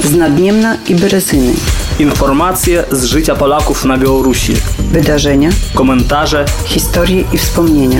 z Nadniemna i Berezyny. Informacje z życia Polaków na Białorusi. Wydarzenia, komentarze, historie i wspomnienia.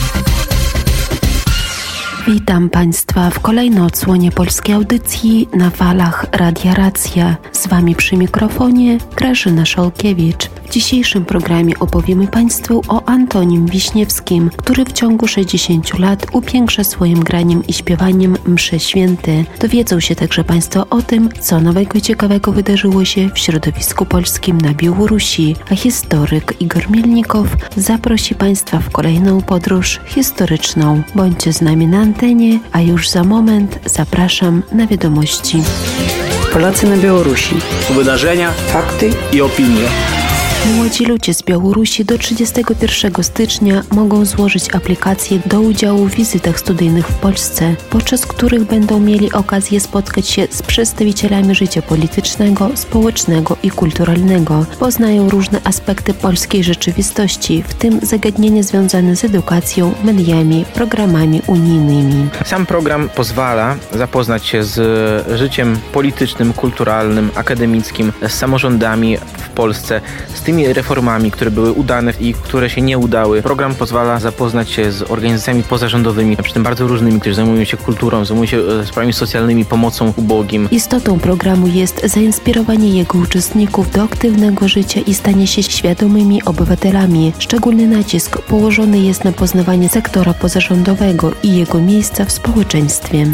Witam Państwa w kolejnej odsłonie polskiej audycji na falach Radia Racja. Z Wami przy mikrofonie Grażyna Szolkiewicz. W dzisiejszym programie opowiemy Państwu o Antonim Wiśniewskim, który w ciągu 60 lat upiększa swoim graniem i śpiewaniem msze święte. Dowiedzą się także Państwo o tym, co nowego i ciekawego wydarzyło się w środowisku polskim na Białorusi, a historyk Igor Mielnikow zaprosi Państwa w kolejną podróż historyczną. Bądźcie z nami na antenie, a już za moment zapraszam na wiadomości. Polacy na Białorusi. Wydarzenia, fakty i opinie. Młodzi ludzie z Białorusi do 31 stycznia mogą złożyć aplikację do udziału w wizytach studyjnych w Polsce, podczas których będą mieli okazję spotkać się z przedstawicielami życia politycznego, społecznego i kulturalnego. Poznają różne aspekty polskiej rzeczywistości, w tym zagadnienia związane z edukacją, mediami, programami unijnymi. Sam program pozwala zapoznać się z życiem politycznym, kulturalnym, akademickim, z samorządami w Polsce, z tymi reformami, które były udane i które się nie udały. Program pozwala zapoznać się z organizacjami pozarządowymi, przy tym bardzo różnymi, które zajmują się kulturą, zajmują się sprawami socjalnymi, pomocą ubogim. Istotą programu jest zainspirowanie jego uczestników do aktywnego życia i stanie się świadomymi obywatelami. Szczególny nacisk położony jest na poznawanie sektora pozarządowego i jego miejsca w społeczeństwie.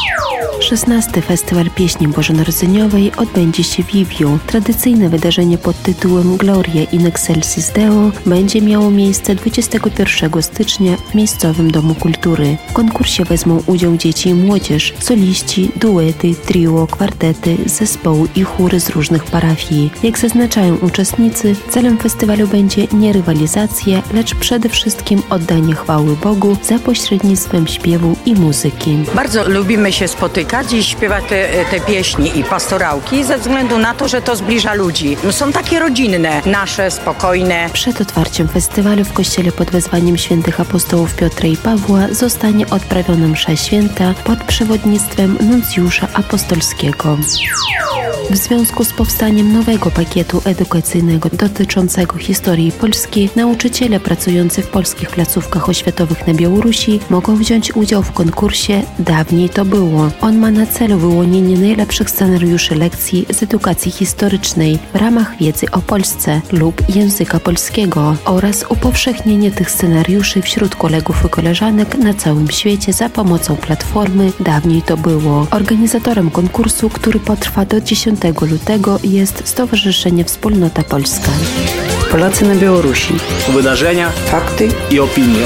16. Festiwal Pieśni Bożonarodzeniowej odbędzie się w Lwiw. Tradycyjne wydarzenie pod tytułem Gloria in Excelsis Deo będzie miało miejsce 21 stycznia w miejscowym Domu Kultury. W konkursie wezmą udział dzieci i młodzież, soliści, duety, trio, kwartety, zespoły i chóry z różnych parafii. Jak zaznaczają uczestnicy, celem festiwalu będzie nie rywalizacja, lecz przede wszystkim oddanie chwały Bogu za pośrednictwem śpiewu i muzyki. Bardzo lubimy się spotykać i śpiewać te pieśni i pastorałki ze względu na to, że to zbliża ludzi. Są takie rodzinne, nasze, spokojne. Przed otwarciem festiwalu w kościele pod wezwaniem świętych apostołów Piotra i Pawła zostanie odprawiona msza święta pod przewodnictwem nuncjusza apostolskiego. W związku z powstaniem nowego pakietu edukacyjnego dotyczącego historii Polski, nauczyciele pracujący w polskich placówkach oświatowych na Białorusi mogą wziąć udział w konkursie Dawniej to było. On ma na celu wyłonienie najlepszych scenariuszy lekcji z edukacji historycznej w ramach wiedzy o Polsce lub języka polskiego oraz upowszechnienie tych scenariuszy wśród kolegów i koleżanek na całym świecie za pomocą platformy Dawniej to było. Organizatorem konkursu, który potrwa do 10 lutego, jest Stowarzyszenie Wspólnota Polska. Polacy na Białorusi. Wydarzenia, fakty i opinie.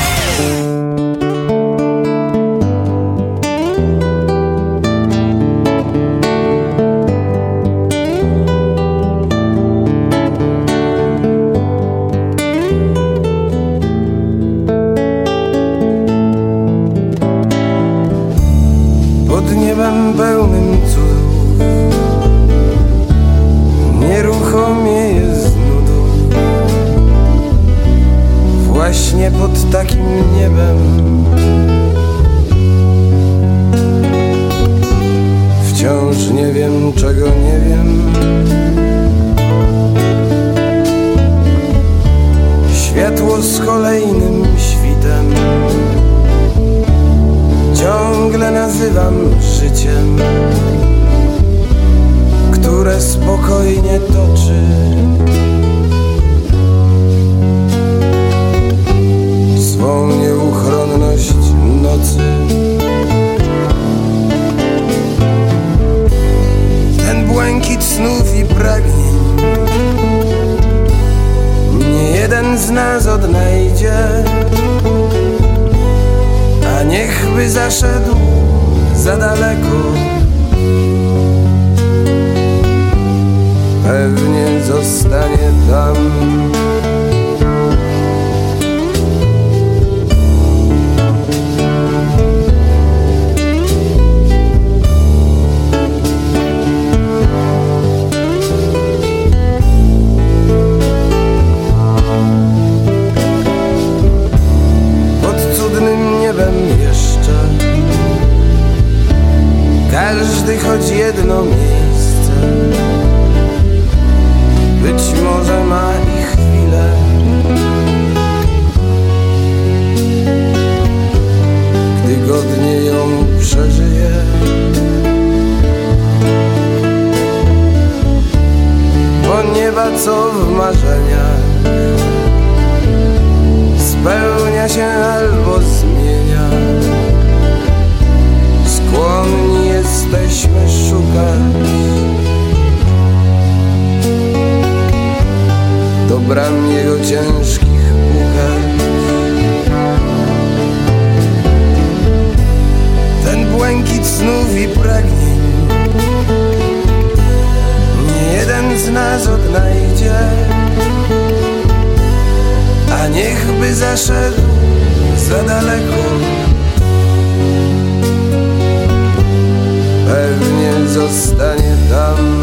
Pod niebem pełnym cudów nieruchomieje z nudą. Właśnie pod takim niebem wciąż nie wiem, czego nie wiem. Światło z kolejnym świtem ciągle nazywam życiem, które spokojnie toczy swą nieuchronność nocy. Ten błękit snów i pragnień nie jeden z nas odnajdzie, a niechby zaszedł za daleko, pewnie zostanie tam. jedno miejsce. Być może ma i chwilę, gdy godnie ją przeżyje. Bo nieba co w marzeniach spełnia się albo zmienia. Skłonni jesteśmy szukać do bram jego ciężkich pukać. Ten błękit snów i pragnień nie jeden z nas odnajdzie, a niechby zaszedł za daleko, pewnie zostanie tam.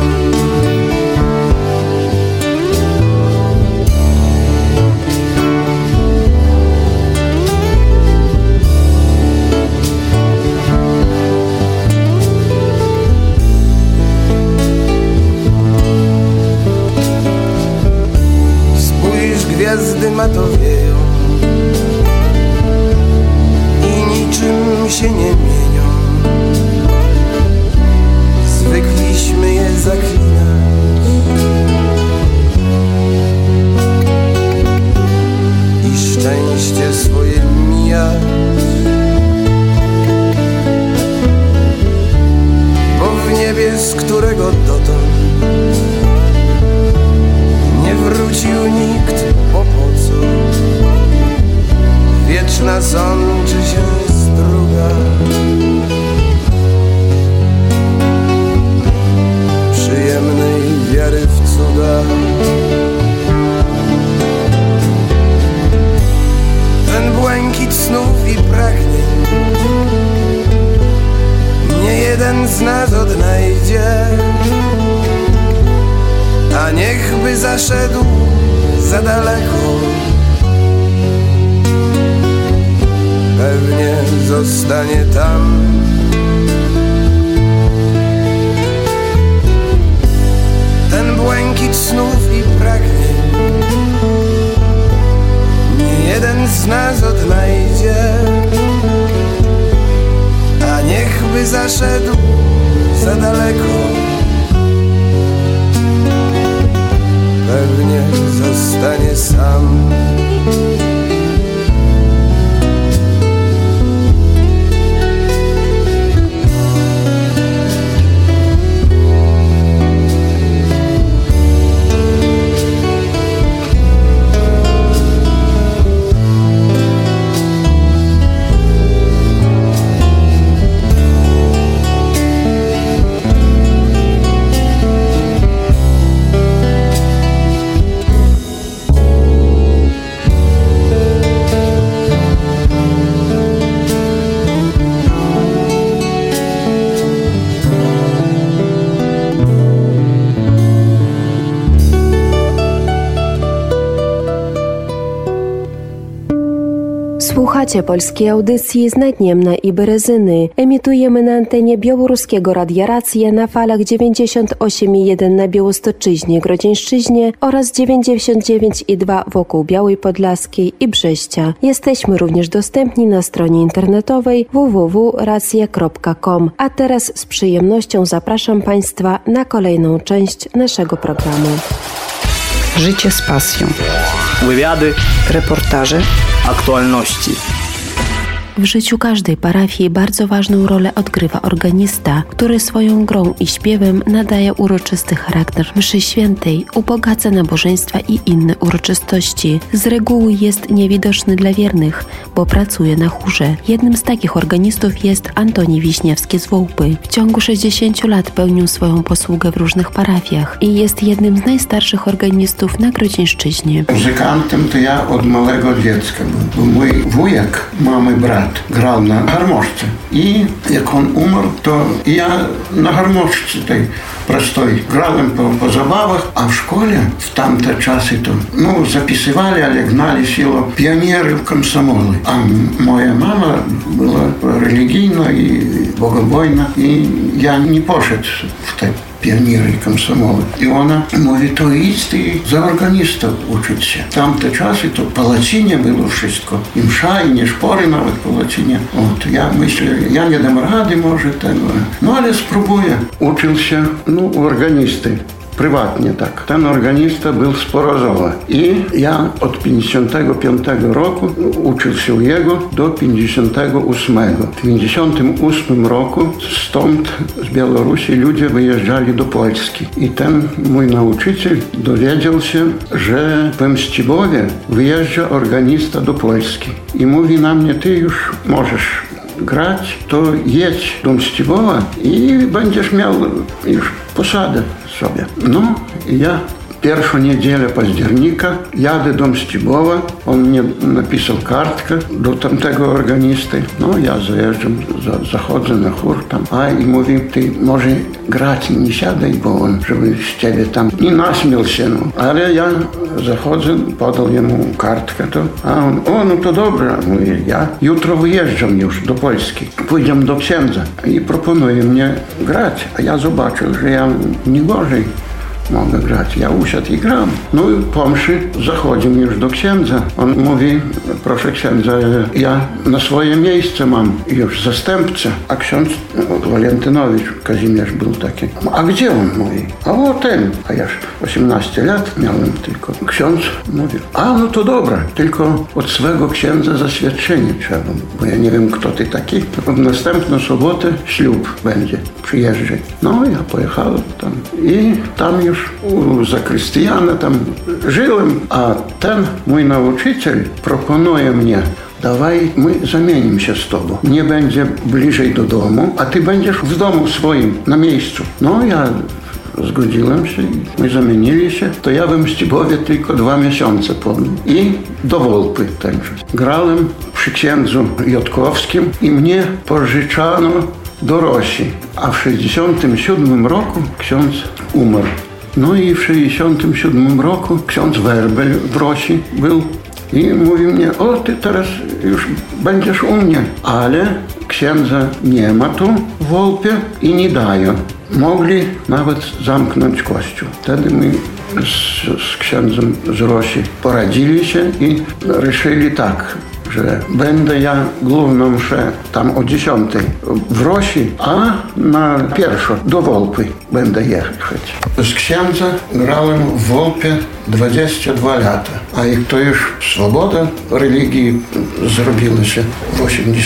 Gwiazdy matowieją i niczym się nie mienią. Zwykliśmy je zaklinać i szczęście swoje mijać, bo w niebie, z którego dotąd nie wrócił nikt, bo po co? Wieczna sączy się struga, przyjemnej wiary w cuda. Ten błękit snów i pragnień nie jeden z nas odnajdzie, a niechby zaszedł za daleko, pewnie zostanie tam. Ten błękit snów i pragnień nie jeden z nas odnajdzie, a niechby zaszedł za daleko, pewnie zostanie sam. Słuchacie polskiej audycji Znajdziemna i Berezyny. Emitujemy na antenie Białoruskiego Radia Racja na falach 98,1 na Białostoczyźnie, Grodzieńszczyźnie oraz 99,2 wokół Białej Podlaskiej i Brześcia. Jesteśmy również dostępni na stronie internetowej www.racja.com. A teraz z przyjemnością zapraszam Państwa na kolejną część naszego programu. Życie z pasją. Wywiady, Reportaże, aktualności. W życiu każdej parafii bardzo ważną rolę odgrywa organista, który swoją grą i śpiewem nadaje uroczysty charakter mszy świętej, ubogaca nabożeństwa i inne uroczystości. Z reguły jest niewidoczny dla wiernych, bo pracuje na chórze. Jednym z takich organistów jest Antoni Wiśniewski z Wołpy. W ciągu 60 lat pełnił swoją posługę w różnych parafiach i jest jednym z najstarszych organistów na Grodzieńszczyźnie. Muzykantem to ja od małego dziecka, bo mój wujek mamy brat brat grał na harmoszce. I jak on umarł, to ja na harmoszce tej prostoj grałem po zabawach, a w szkole w tamte czasy to zapisywali, ale gnali siło pionierów komsomolu. A moja mama była religijna i bogobojna, i ja nie poszedł w te pioniery komsomolu. I ona mówi, to idź ty za organista uczyć się. W tamte czasy to po łacinie było wszystko. I msza, i nie szpory nawet po łacinie. Ja myślę, ja nie dam rady może tego. Ale spróbuję. Uczył się u organisty. Prywatnie tak. Ten organista był z Porozowa. I ja od 55 roku uczył się u jego do 58. W 58 roku stąd z Białorusi ludzie wyjeżdżali do Polski. I ten mój nauczyciel dowiedział się, że w Mścibowie wyjeżdża organista do Polski. I mówi na mnie, ty już możesz grać, to jedź do Mścibowa i będziesz miał już posadę sobie. Ja pierwszą niedzielę października jadę do Mścibowa. On mnie napisał kartkę do tamtego organisty. Ja zajeżdżam, zachodzę na chór tam. I mówi, ty może grać nie siadaj, bo on, żeby z ciebie tam nie naśmiał się. Ale ja zachodzę, podał jemu kartkę to. A on, to dobra. Mówi, ja jutro wyjeżdżam już do Polski. Pójdziemy do księdza i proponuje mnie grać. A ja zobaczył, że ja nie gorzej mogę grać. Ja usiadł i gram. I po mszy zachodzimy już do księdza. On mówi, proszę księdza, ja na swoje miejsce mam już zastępcę. A ksiądz Walentynowicz Kazimierz był taki. A gdzie on mówi? A ten. A ja już 18 lat miałem tylko. Ksiądz mówi, to dobra, tylko od swego księdza zaświadczenie trzeba, bo ja nie wiem, kto ty taki. W następną sobotę ślub będzie. Przyjeżdżaj. Ja pojechałem tam i tam już u zakrystiana tam żyłem, a ten mój nauczyciel proponuje mnie, dawaj, my zamienimy się z tobą. Nie będzie bliżej do domu, a ty będziesz w domu swoim, na miejscu. Ja zgodziłem się i my zamienili się. To ja w Mścibowie tylko 2 miesiące podłem. I do Wolpy tańczyć. Grałem przy księdzu Jotkowskim i mnie pożyczano do Rosji. A w 67 roku ksiądz umarł. I w 67 roku ksiądz Werbel w Rosji był i mówi mnie, ty teraz już będziesz u mnie. Ale księdza nie ma tu w Wolpie i nie dają. Mogli nawet zamknąć kościół. Wtedy my z księdzem z Rosji poradzili się i решили tak, że będę ja główną mszę tam o 10 w Rosji, a na pierwszą do Wolpy będę jechać. Z księdza grałem w Wolpie 22 lata, a jak to już swoboda religii zrobiła się w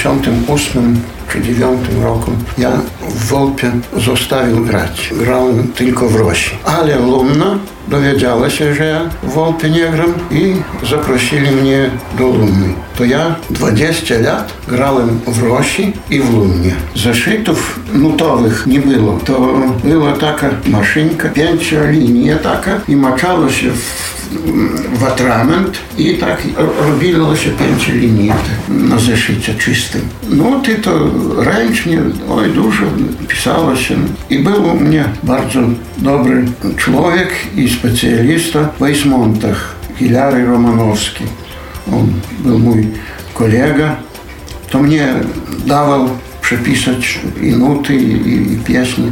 88 czy 9 roku, ja w Wolpie zostawił grać. Grałem tylko w Rosji. Ale Lumna dowiedziała się, że ja w Wolpie nie gram i zaprosili mnie do Lumny. To ja 20 lat grałem w Rosji i w Lumnie. Zeszytów nutowych nie było. To była taka maszynka, 5-linia taka i maczało się w atrament i tak robiło się 5-linii na zeszycie czystym. Ty to ręcznie, dużo pisało się. I był u mnie bardzo dobry człowiek i specjalista w Weissmontach, Hilary Romanowski. On był mój kolega. To mnie dawał przepisać i nuty, i pieśni.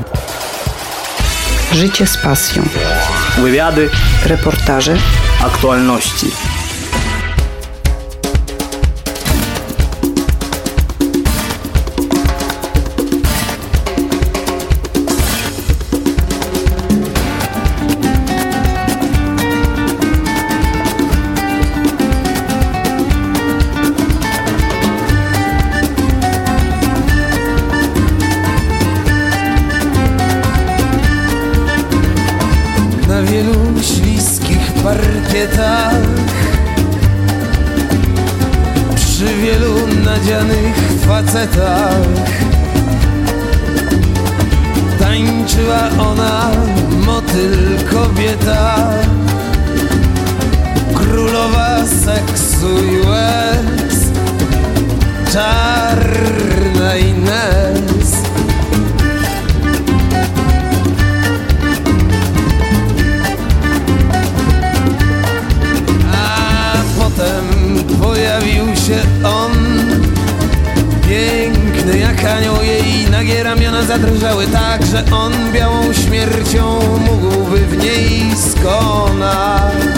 Życie z pasją. Wywiady, Reportaże, aktualności. Na wielu śliskich parkietach, przy wielu nadzianych facetach tańczyła ona, motyl kobieta, królowa seksu i łez. ramiona zadrżały tak, że on białą śmiercią mógłby w niej skonać.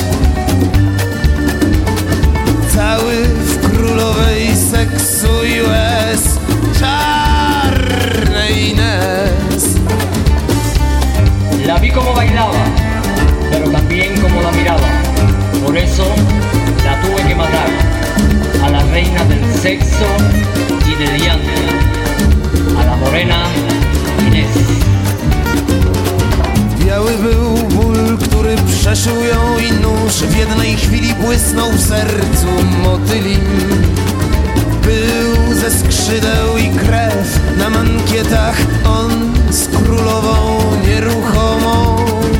Cały w królowej seksu i łez, czarnej Inés. La vi como bailaba, pero también como la miraba. Por eso la tuve que matar, a la reina del sexo y del llanto, a la morena Inés. Biały był ból, który przeszył ją i nóż w jednej chwili błysnął w sercu motylim. Był ze skrzydeł i krew na mankietach, on z królową nieruchomą,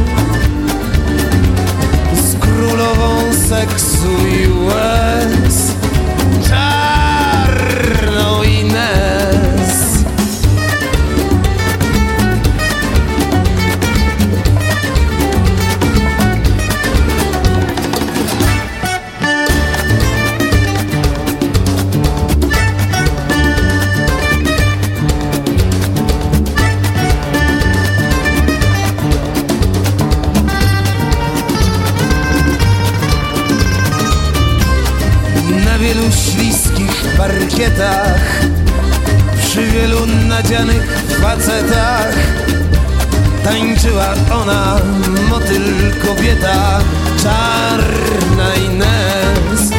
z królową seksu i łez, czarną Inés. wielu śliskich parkietach, przy wielu nadzianych facetach tańczyła ona, motyl kobieta, czarna Inés.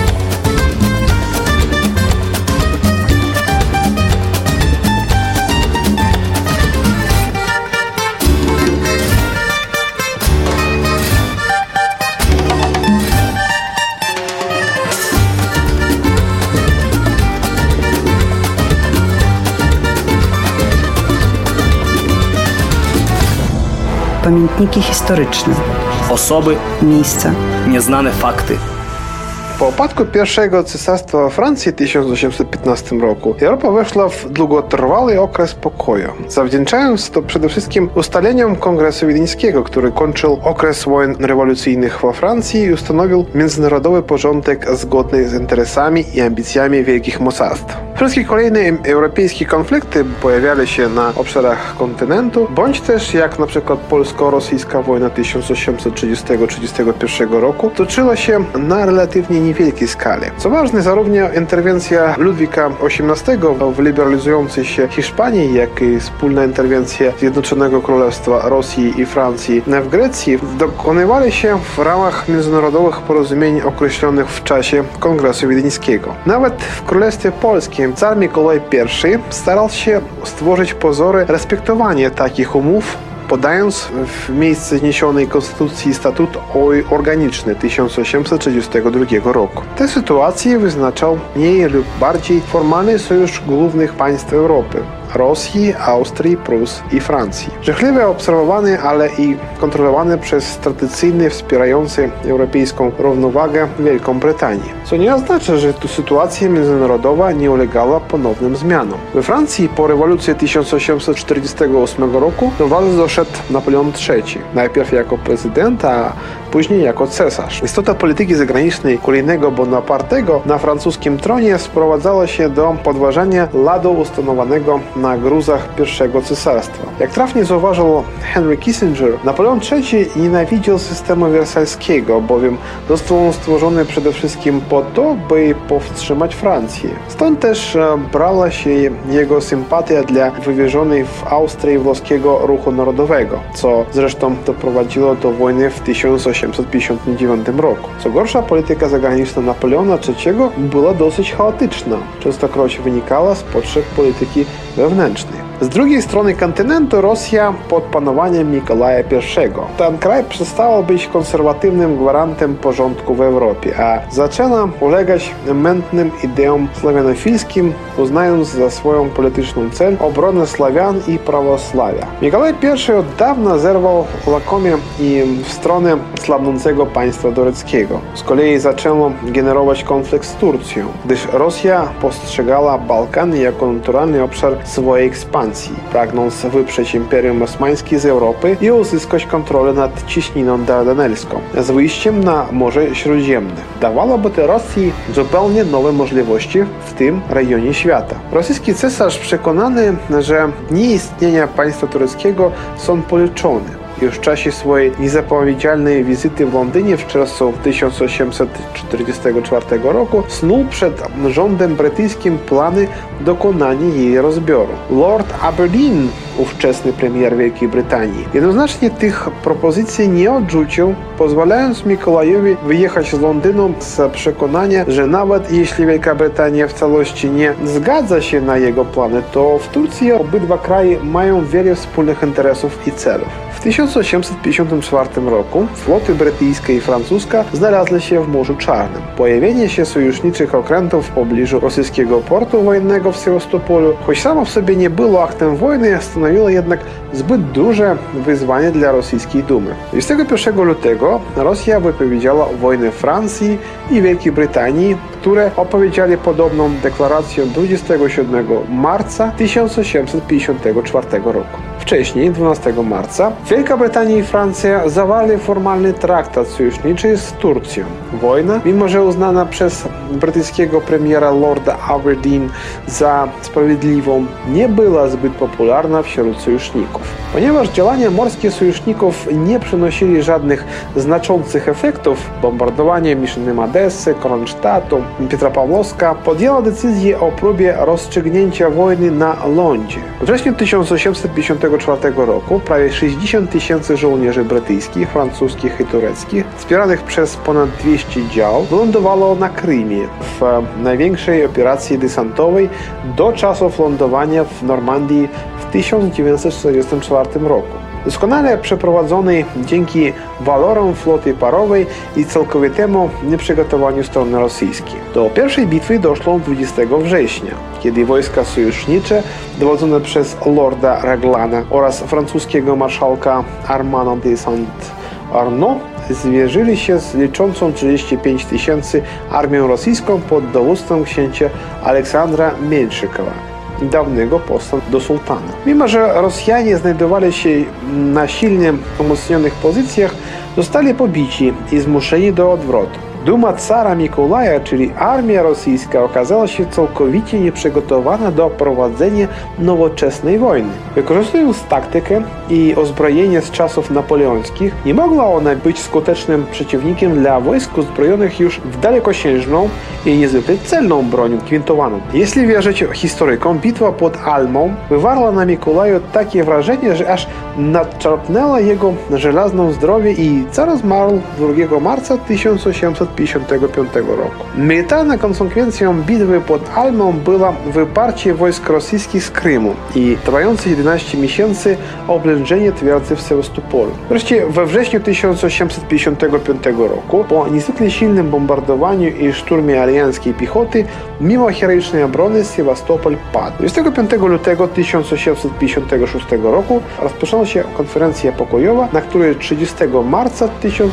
Pamiętniki historyczne, Osoby, miejsca, nieznane fakty. Po upadku pierwszego cesarstwa Francji w 1815 roku Europa weszła w długotrwały okres pokoju, zawdzięczając to przede wszystkim ustaleniom Kongresu Wiedeńskiego, który kończył okres wojen rewolucyjnych we Francji i ustanowił międzynarodowy porządek zgodny z interesami i ambicjami wielkich mocarstw. Wszystkie kolejne europejskie konflikty pojawiały się na obszarach kontynentu, bądź też jak na przykład polsko-rosyjska wojna 1830-31 roku toczyła się na relatywnie niewielkiej skali. Co ważne, zarówno interwencja Ludwika XVIII w liberalizującej się Hiszpanii, jak i wspólna interwencja Zjednoczonego Królestwa Rosji i Francji w Grecji dokonywały się w ramach międzynarodowych porozumień określonych w czasie Kongresu Wiedeńskiego. Nawet w Królestwie Polskim car Mikołaj I starał się stworzyć pozory respektowania takich umów, podając w miejsce zniesionej konstytucji statut organiczny 1832 roku. Tę sytuację wyznaczał mniej lub bardziej formalny sojusz głównych państw Europy: Rosji, Austrii, Prus i Francji. Życzliwie obserwowany, ale i kontrolowany przez tradycyjnie wspierający europejską równowagę Wielką Brytanię. Co nie oznacza, że tu sytuacja międzynarodowa nie ulegała ponownym zmianom. We Francji po rewolucji 1848 roku do władzy doszedł Napoleon III. Najpierw jako prezydent, a później jako cesarz. Istota polityki zagranicznej kolejnego Bonapartego na francuskim tronie sprowadzała się do podważania ładu ustanowanego na gruzach pierwszego cesarstwa. Jak trafnie zauważył Henry Kissinger, Napoleon III nienawidził systemu wersalskiego, bowiem został on stworzony przede wszystkim po to, by powstrzymać Francję. Stąd też brała się jego sympatia dla wywierzonej w Austrii włoskiego ruchu narodowego, co zresztą doprowadziło do wojny w 1859 roku. Co gorsza, polityka zagraniczna Napoleona III była dosyć chaotyczna, częstokroć wynikała z potrzeb polityki wewnętrznej. Z drugiej strony kontynentu Rosja pod panowaniem Mikołaja I. Ten kraj przestał być konserwatywnym gwarantem porządku w Europie, a zaczyna ulegać mętnym ideom sławianofilskim, uznając za swoją polityczną cel obronę Sławian i prawosławia. Mikołaj I od dawna zerwał lakomie i w stronę słabnącego państwa tureckiego. Z kolei zaczęło generować konflikt z Turcją, gdyż Rosja postrzegała Bałkany jako naturalny obszar swojej ekspansji. Francji, pragnąc wyprzeć Imperium Osmańskie z Europy i uzyskać kontrolę nad Ciśniną Dardanelską z wyjściem na Morze Śródziemne. Dawałoby to Rosji zupełnie nowe możliwości w tym rejonie świata. Rosyjski cesarz przekonany, że dni istnienia państwa tureckiego są policzone. Już w czasie swojej niezapowiedzialnej wizyty w Londynie w czerwcu 1844 roku snuł przed rządem brytyjskim plany dokonania jej rozbioru. Lord Aberdeen, ówczesny premier Wielkiej Brytanii, jednoznacznie tych propozycji nie odrzucił, pozwalając Mikołajowi wyjechać z Londynu z przekonania, że nawet jeśli Wielka Brytania w całości nie zgadza się na jego plany, to w Turcji obydwa kraje mają wiele wspólnych interesów i celów. W 1854 roku floty brytyjska i francuska znalazły się w Morzu Czarnym. Pojawienie się sojuszniczych okrętów w pobliżu rosyjskiego portu wojennego w Sewastopolu, choć samo w sobie nie było aktem wojny, stanowiło jednak zbyt duże wyzwanie dla rosyjskiej Dumy. 21 lutego Rosja wypowiedziała wojnę Francji i Wielkiej Brytanii, które opowiedzieli podobną deklarację 27 marca 1854 roku. Wcześniej, 12 marca, Wielka Brytania i Francja zawarli formalny traktat sojuszniczy z Turcją. Wojna, mimo że uznana przez brytyjskiego premiera Lorda Aberdeen za sprawiedliwą, nie była zbyt popularna wśród sojuszników. Ponieważ działania morskie sojuszników nie przynosili żadnych znaczących efektów, bombardowanie Miszyny Odessy, Kronstadtu, Pietropawłowska podjęła decyzję o próbie rozstrzygnięcia wojny na lądzie. We wrześniu 1854 roku prawie 60 000 żołnierzy brytyjskich, francuskich i tureckich, wspieranych przez ponad 200 dział, wylądowało na Krymie w największej operacji desantowej do czasów lądowania w Normandii w 1944 roku. Doskonale przeprowadzonej dzięki walorom floty parowej i całkowitemu nieprzygotowaniu strony rosyjskiej. Do pierwszej bitwy doszło 20 września, kiedy wojska sojusznicze dowodzone przez Lorda Raglana oraz francuskiego marszałka Armanda de Saint-Arnaud zwierzyli się z liczącą 35 000 armią rosyjską pod dowództwem księcia Aleksandra Międzykowa, dawnego posła do sułtana. Mimo że Rosjanie znajdowali się na silnie umocnionych pozycjach, zostali pobici i zmuszeni do odwrotu. Duma cara Mikołaja, czyli armia rosyjska, okazała się całkowicie nieprzygotowana do prowadzenia nowoczesnej wojny. Wykorzystując taktykę i uzbrojenie z czasów napoleońskich, nie mogła ona być skutecznym przeciwnikiem dla wojsk uzbrojonych już w dalekosiężną i niezwykle celną broń gwintowaną. Jeśli wierzyć historykom, bitwa pod Almą wywarła na Mikołaju takie wrażenie, że aż nadczarpnęła jego żelazną zdrowie i car zmarł 2 marca 1855 roku. Militarną konsekwencją bitwy pod Almą było wyparcie wojsk rosyjskich z Krymu i trwające 11 miesięcy oblężenie twierdzy w Sewastopolu. Wreszcie we wrześniu 1855 roku, po niezwykle silnym bombardowaniu i szturmie alianckiej piechoty, mimo heroicznej obrony Sewastopol padł. 25 lutego 1856 roku rozpoczęła się konferencja pokojowa, na której 30 marca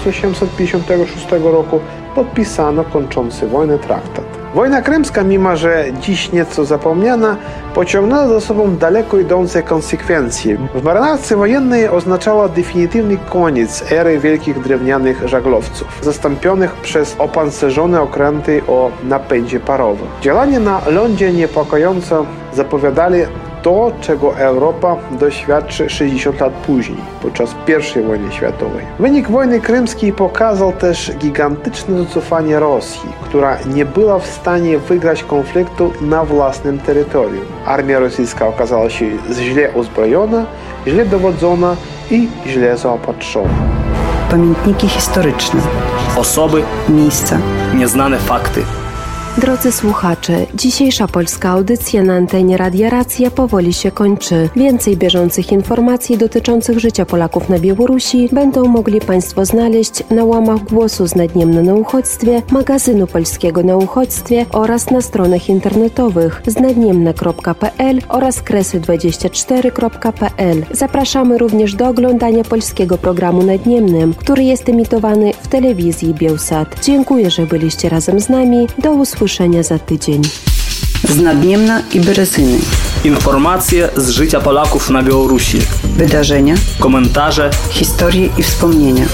1856 roku podpisano kończący wojnę traktat. Wojna krymska, mimo że dziś nieco zapomniana, pociągnęła za sobą daleko idące konsekwencje. W marynarce wojennej oznaczała definitywny koniec ery wielkich drewnianych żaglowców, zastąpionych przez opancerzone okręty o napędzie parowym. Działania na lądzie niepokojąco zapowiadali to, czego Europa doświadczy 60 lat później, podczas I wojny światowej. Wynik wojny krymskiej pokazał też gigantyczne zacofanie Rosji, która nie była w stanie wygrać konfliktu na własnym terytorium. Armia rosyjska okazała się źle uzbrojona, źle dowodzona i źle zaopatrzona. Pamiętniki historyczne. Osoby, miejsca, nieznane fakty. Drodzy słuchacze, dzisiejsza polska audycja na antenie Radia Racja powoli się kończy. Więcej bieżących informacji dotyczących życia Polaków na Białorusi będą mogli Państwo znaleźć na łamach Głosu Znadniemna na Uchodźstwie, magazynu polskiego na uchodźstwie oraz na stronach internetowych znadniemna.pl oraz kresy24.pl. Zapraszamy również do oglądania polskiego programu Nadniemnym, który jest emitowany w telewizji Bielsat. Dziękuję, że byliście razem z nami. Do usłyszenia za tydzień. z Nadniemna i Berezyny. Informacje z życia Polaków na Białorusi. Wydarzenia, Komentarze, historie i wspomnienia.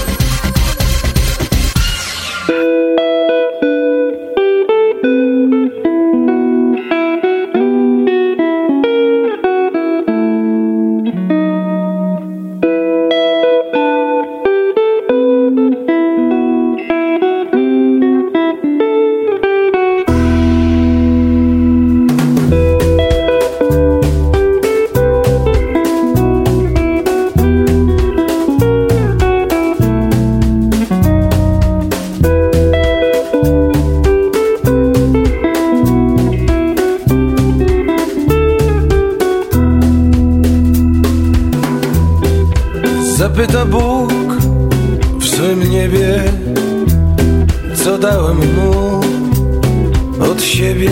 Zapyta Bóg w swym niebie, co dałem mu od siebie.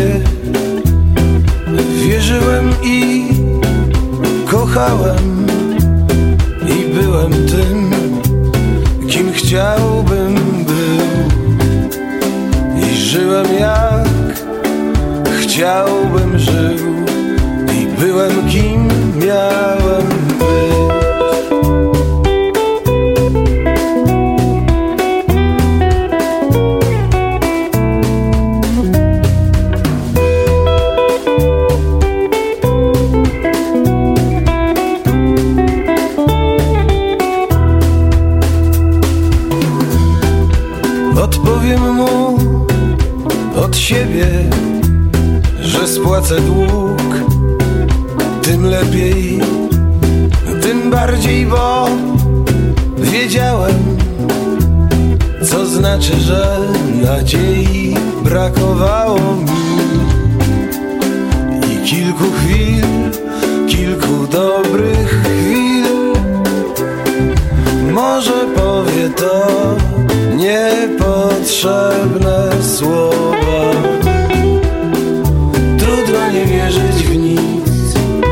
Wierzyłem i kochałem i byłem tym, kim chciałbym był. I żyłem jak chciałbym żył i byłem kim miałem być. Odpowiem mu od siebie, że spłacę dług. Tym lepiej, tym bardziej, bo wiedziałem, co znaczy, że nadziei brakowało mi. I kilku chwil, kilku dobrych chwil, może powie to niepotrzebne słowa. Trudno nie wierzyć w nic,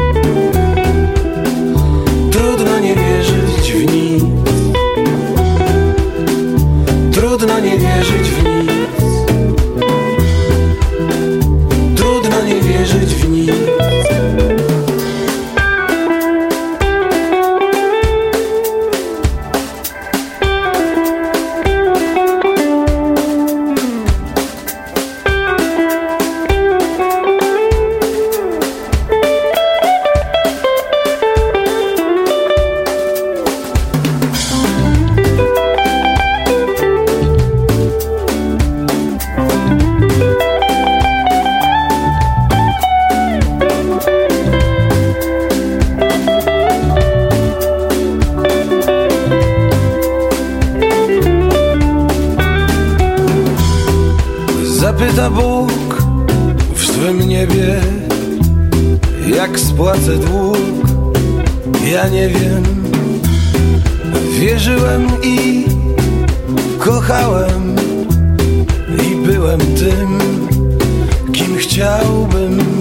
trudno nie wierzyć w nic, trudno nie wierzyć w nic, trudno nie wierzyć w nic. Zapyta Bóg w swym niebie, jak spłacę dług. Ja nie wiem. Wierzyłem i kochałem i byłem tym, kim chciałbym